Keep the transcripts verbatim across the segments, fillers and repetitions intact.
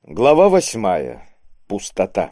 Глава восьмая. Пустота.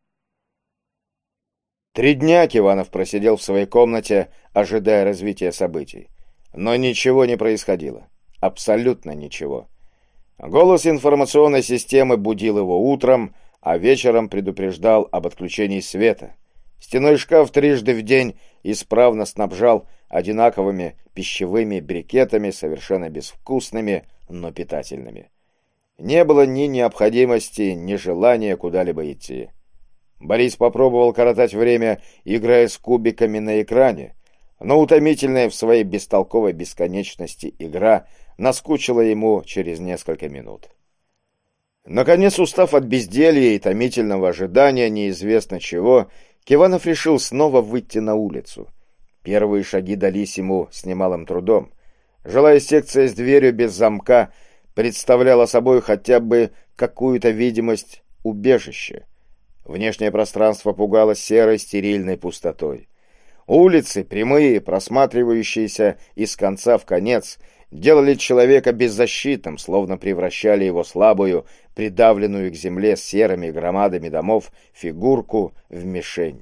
Три дня Киванов просидел в своей комнате, ожидая развития событий. Но ничего не происходило. Абсолютно ничего. Голос информационной системы будил его утром, а вечером предупреждал об отключении света. Стенной шкаф трижды в день исправно снабжал одинаковыми пищевыми брикетами, совершенно безвкусными, но питательными. Не было ни необходимости, ни желания куда-либо идти. Борис попробовал коротать время, играя с кубиками на экране, но утомительная в своей бестолковой бесконечности игра наскучила ему через несколько минут. Наконец, устав от безделья и томительного ожидания неизвестно чего, Киванов решил снова выйти на улицу. Первые шаги дались ему с немалым трудом. Жилая секция с дверью без замка представляла собой хотя бы какую-то видимость убежища. Внешнее пространство пугало серой стерильной пустотой. Улицы, прямые, просматривающиеся из конца в конец, делали человека беззащитным, словно превращали его слабую, придавленную к земле серыми громадами домов, фигурку в мишень.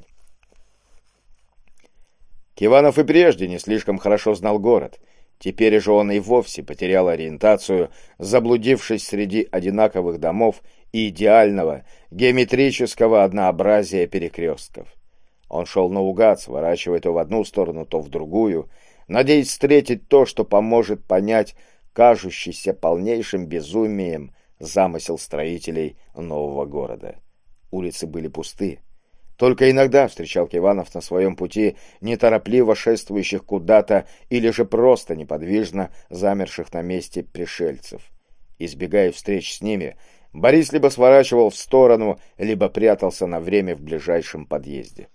Киванов и прежде не слишком хорошо знал город. Теперь же он и вовсе потерял ориентацию, заблудившись среди одинаковых домов и идеального геометрического однообразия перекрестков. Он шел наугад, сворачивая то в одну сторону, то в другую, надеясь встретить то, что поможет понять кажущийся полнейшим безумием замысел строителей нового города. Улицы были пусты. Только иногда встречал Киванов на своем пути неторопливо шествующих куда-то или же просто неподвижно замерших на месте пришельцев. Избегая встреч с ними, Борис либо сворачивал в сторону, либо прятался на время в ближайшем подъезде.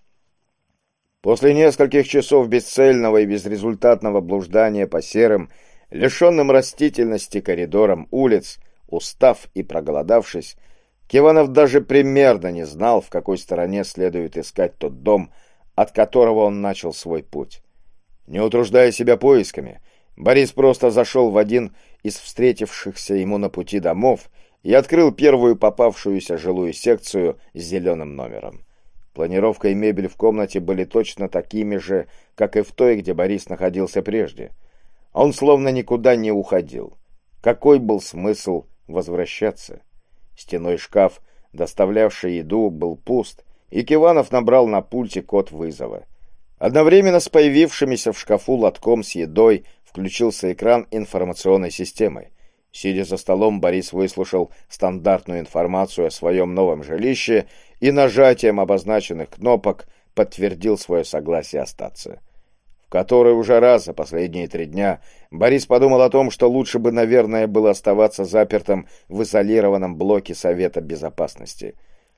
После нескольких часов бесцельного и безрезультатного блуждания по серым, лишенным растительности коридорам улиц, устав и проголодавшись, Киванов даже примерно не знал, в какой стороне следует искать тот дом, от которого он начал свой путь. Не утруждая себя поисками, Борис просто зашел в один из встретившихся ему на пути домов и открыл первую попавшуюся жилую секцию с зеленым номером. Планировка и мебель в комнате были точно такими же, как и в той, где Борис находился прежде. Он словно никуда не уходил. Какой был смысл возвращаться? Стенной шкаф, доставлявший еду, был пуст, и Киванов набрал на пульте код вызова. Одновременно с появившимися в шкафу лотком с едой включился экран информационной системы. Сидя за столом, Борис выслушал стандартную информацию о своем новом жилище и нажатием обозначенных кнопок подтвердил свое согласие остаться. В который уже раз за последние три дня Борис подумал о том, что лучше бы, наверное, было оставаться запертым в изолированном блоке Совета Безопасности.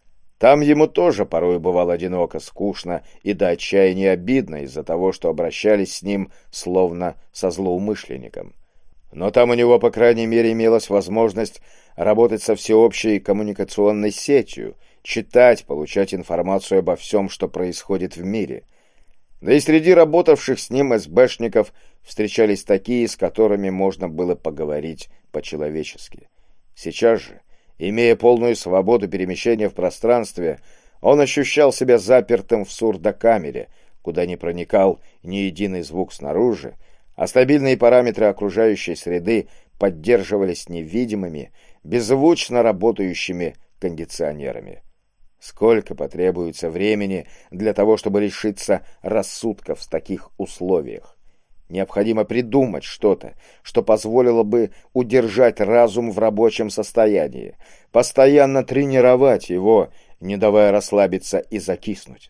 Там ему тоже порой бывало одиноко, скучно и до отчаяния обидно из-за того, что обращались с ним словно со злоумышленником. Но там у него, по крайней мере, имелась возможность работать со всеобщей коммуникационной сетью, читать, получать информацию обо всем, что происходит в мире. Да и среди работавших с ним эсбэшников встречались такие, с которыми можно было поговорить по-человечески. Сейчас же, имея полную свободу перемещения в пространстве, он ощущал себя запертым в сурдокамере, куда не проникал ни единый звук снаружи, а стабильные параметры окружающей среды поддерживались невидимыми, беззвучно работающими кондиционерами. Сколько потребуется времени для того, чтобы лишиться рассудка в таких условиях? Необходимо придумать что-то, что позволило бы удержать разум в рабочем состоянии, постоянно тренировать его, не давая расслабиться и закиснуть.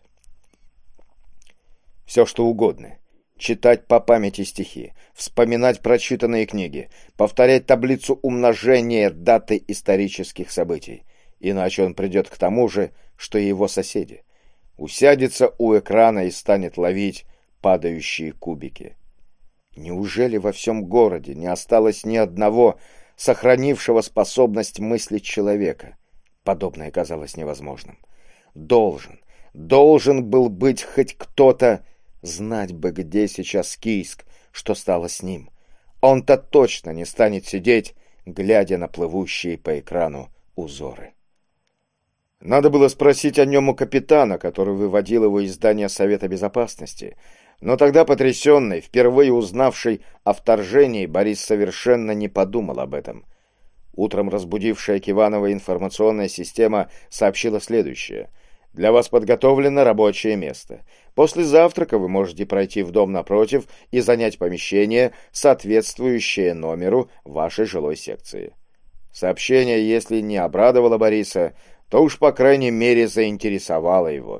Все что угодно. Читать по памяти стихи, вспоминать прочитанные книги, повторять таблицу умножения даты исторических событий. Иначе он придет к тому же, что и его соседи. Усядется у экрана и станет ловить падающие кубики. Неужели во всем городе не осталось ни одного сохранившего способность мыслить человека? Подобное казалось невозможным. Должен, должен был быть хоть кто-то. Знать бы, где сейчас Кийск, что стало с ним. Он-то точно не станет сидеть, глядя на плывущие по экрану узоры. Надо было спросить о нем у капитана, который выводил его из здания Совета Безопасности, но тогда потрясенный, впервые узнавший о вторжении, Борис совершенно не подумал об этом. Утром разбудившая Киванова информационная система сообщила следующее. «Для вас подготовлено рабочее место. После завтрака вы можете пройти в дом напротив и занять помещение, соответствующее номеру вашей жилой секции». Сообщение, если не обрадовало Бориса, то уж, по крайней мере, заинтересовало его.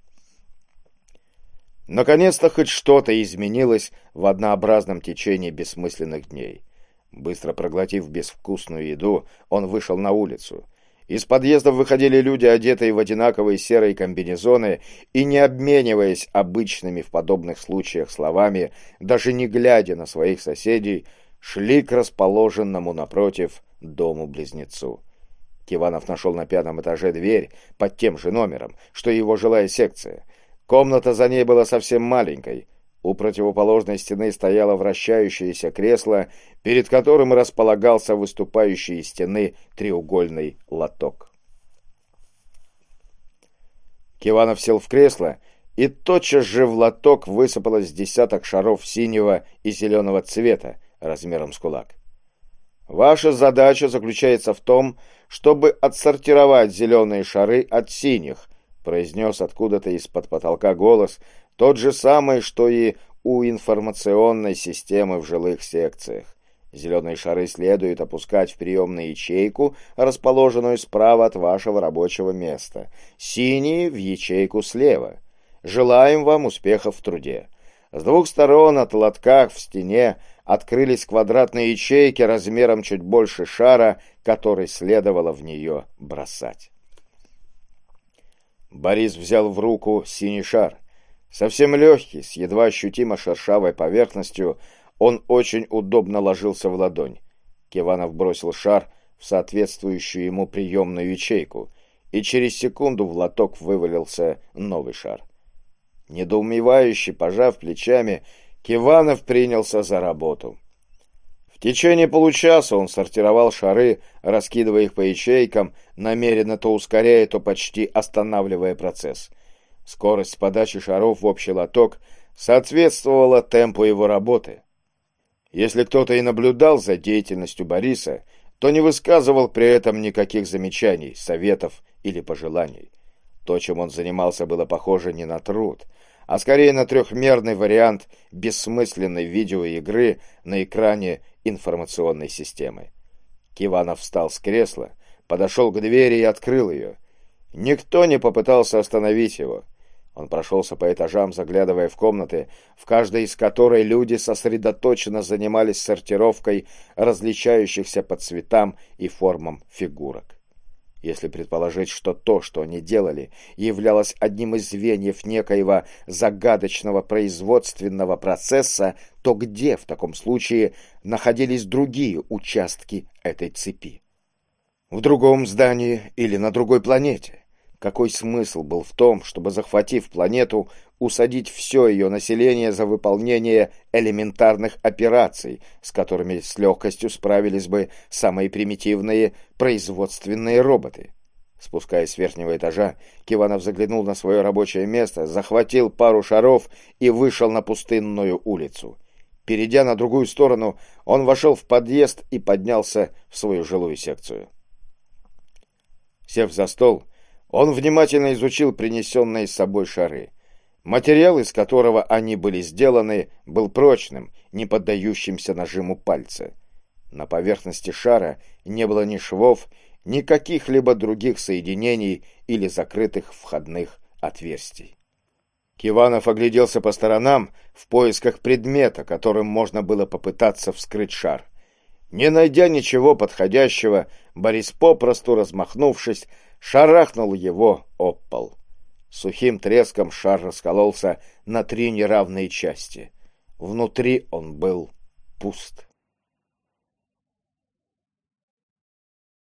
Наконец-то хоть что-то изменилось в однообразном течении бессмысленных дней. Быстро проглотив безвкусную еду, он вышел на улицу. Из подъездов выходили люди, одетые в одинаковые серые комбинезоны, и, не обмениваясь обычными в подобных случаях словами, даже не глядя на своих соседей, шли к расположенному напротив дому-близнецу. Киванов нашел на пятом этаже дверь под тем же номером, что и его жилая секция. Комната за ней была совсем маленькой. У противоположной стены стояло вращающееся кресло, перед которым располагался выступающий из стены треугольный лоток. Киванов сел в кресло, и тотчас же в лоток высыпалось десяток шаров синего и зеленого цвета размером с кулак. Ваша задача заключается в том, чтобы отсортировать зеленые шары от синих, произнес откуда-то из-под потолка голос, тот же самый, что и у информационной системы в жилых секциях. Зеленые шары следует опускать в приемную ячейку, расположенную справа от вашего рабочего места. Синие — в ячейку слева. Желаем вам успехов в труде. С двух сторон от лотка в стене открылись квадратные ячейки размером чуть больше шара, который следовало в нее бросать. Борис взял в руку синий шар. Совсем легкий, с едва ощутимо шершавой поверхностью, он очень удобно ложился в ладонь. Киванов бросил шар в соответствующую ему приемную ячейку, и через секунду в лоток вывалился новый шар. Недоумевающе пожав плечами, Киванов принялся за работу. В течение получаса он сортировал шары, раскидывая их по ячейкам, намеренно то ускоряя, то почти останавливая процесс. Скорость подачи шаров в общий лоток соответствовала темпу его работы. Если кто-то и наблюдал за деятельностью Бориса, то не высказывал при этом никаких замечаний, советов или пожеланий. То, чем он занимался, было похоже не на труд, а скорее на трехмерный вариант бессмысленной видеоигры на экране информационной системы. Киванов встал с кресла, подошел к двери и открыл ее. Никто не попытался остановить его. Он прошелся по этажам, заглядывая в комнаты, в каждой из которой люди сосредоточенно занимались сортировкой различающихся по цветам и формам фигурок. Если предположить, что то, что они делали, являлось одним из звеньев некоего загадочного производственного процесса, то где в таком случае находились другие участки этой цепи? В другом здании или на другой планете? Какой смысл был в том, чтобы, захватив планету, усадить все ее население за выполнение элементарных операций, с которыми с легкостью справились бы самые примитивные производственные роботы? Спускаясь с верхнего этажа, Киванов заглянул на свое рабочее место, захватил пару шаров и вышел на пустынную улицу. Перейдя на другую сторону, он вошел в подъезд и поднялся в свою жилую секцию. Сев за стол, он внимательно изучил принесенные с собой шары. Материал, из которого они были сделаны, был прочным, не поддающимся нажиму пальца. На поверхности шара не было ни швов, ни каких-либо других соединений или закрытых входных отверстий. Киванов огляделся по сторонам в поисках предмета, которым можно было попытаться вскрыть шар. Не найдя ничего подходящего, Борис, попросту размахнувшись, шарахнул его об пол. Сухим треском шар раскололся на три неравные части. Внутри он был пуст.